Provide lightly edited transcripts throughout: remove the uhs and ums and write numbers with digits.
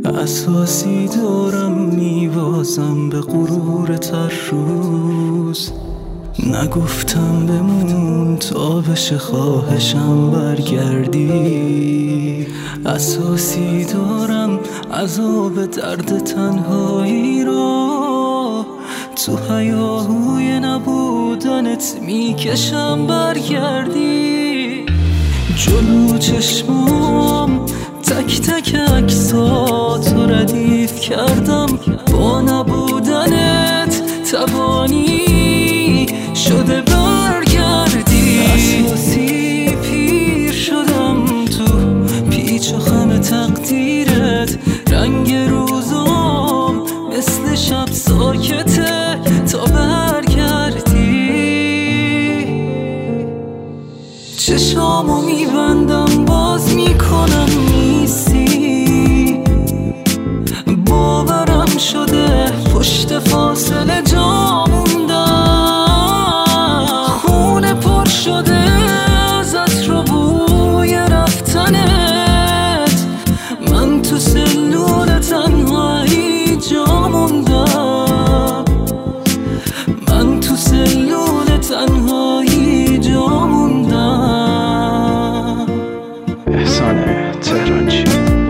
اساسی دارم میوازم به غرورت هر روز. نگفتم بمون تا بشه خواهشم برگردی. اساسی دارم عذاب درد تنهایی را، تو هیاهوی نبودنت میکشم برگردی. جلو چشمام تک تک عکساتو ردیف کردم، با نبودنت توانی شده برگردی. اساسی پیر شدم تو پیچ و خم تقدیرت، رنگ روزام مثل شب ساکته تا برگردی. چشامو میبندم باز میکنم نیستی، باورم شده پشت فاصله جا موندم. خونه پر شده ازت رو بوی رفتنت، من تو سلول تنهایی جا موندم. من تو سلول تنهایی جا موندم. احسان تهرانچی.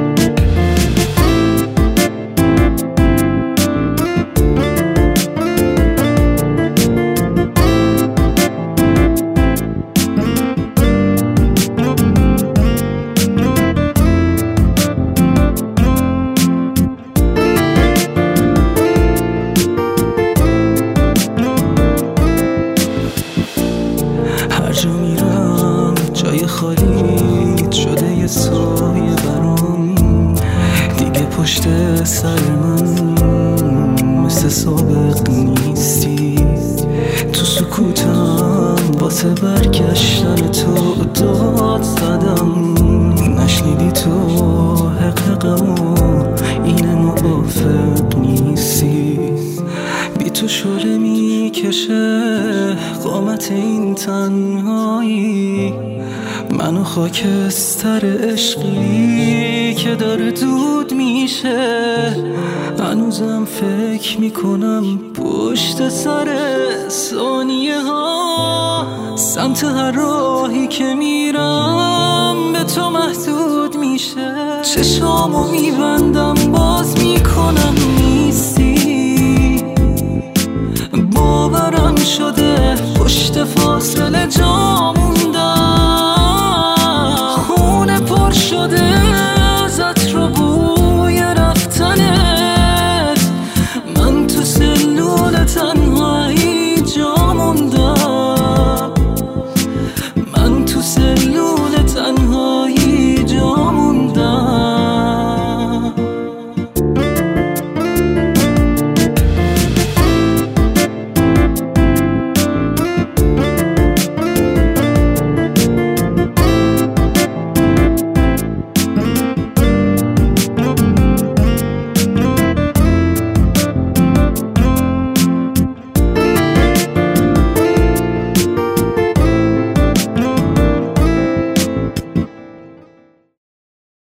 هر جا میرم جای خالی شده یه سایه برام، دیگه پشت سر من مثل سابق نیستی. تو سکوتم واسه برگشتن تو داد زدم، نشنیدی تو حقیقمو اینه موافق نیستی. بی تو شوره میکشه قامت این تنهایی، منو خاکستر عشقی که داره دود میشه. هنوزم فکر میکنم پشت سر ثانیه ها، سمت هر راهی که میرم به تو محدود میشه. چشامو میبندم باز میکنم نیستی، باورم شده پشت فاصله